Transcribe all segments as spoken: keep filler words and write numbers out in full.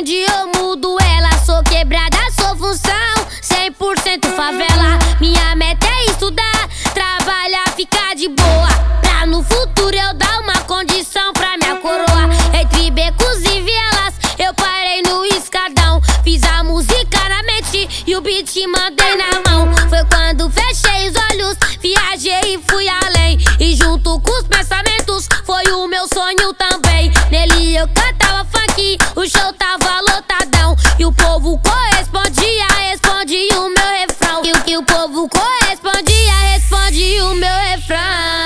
dia eu mudo ela. Sou quebrada, sou função, cem por cento favela. Minha meta é estudar, trabalhar, ficar de boa, pra no futuro eu dar uma condição pra minha coroa. Entre becos e vielas, eu parei no escadão. Fiz a música na mente e o beat mandei na mão. Foi quando fechei os olhos, viajei e fui além. E junto com os pensamentos, foi o meu sonho também. Nele eu cantava funk, o show tava lotadão. E o povo correspondia, respondia o meu refrão. E o que o povo correspondia, respondia o meu refrão.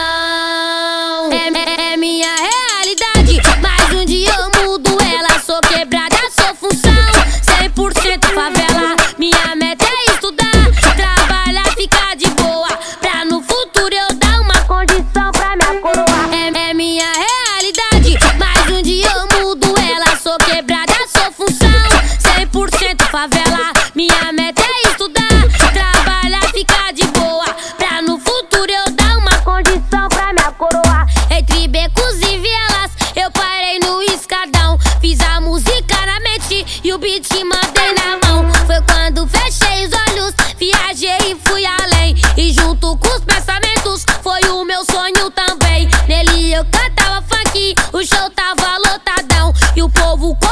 É, é, é minha realidade, mas um dia eu mudo ela. Sou quebrada, sou função, cem por cento favela. Minha meta é estudar, trabalhar, ficar de boa, pra no futuro eu dar uma condição pra minha coroa. É, é minha realidade, mas um dia eu mudo ela. Sou quebrada, sou função, cem por cento favela. Minha meta é estudar, trabalhar, ficar de boa, pra no futuro eu dar uma condição pra minha coroa. Entre becos e vielas, eu parei no escadão. Fiz a música na mente e o beat mandei na mão. Foi quando fechei os olhos, viajei e fui além. E junto com os pensamentos, foi o meu sonho também. Nele eu cantava funk, o show tava lotadão. E o povo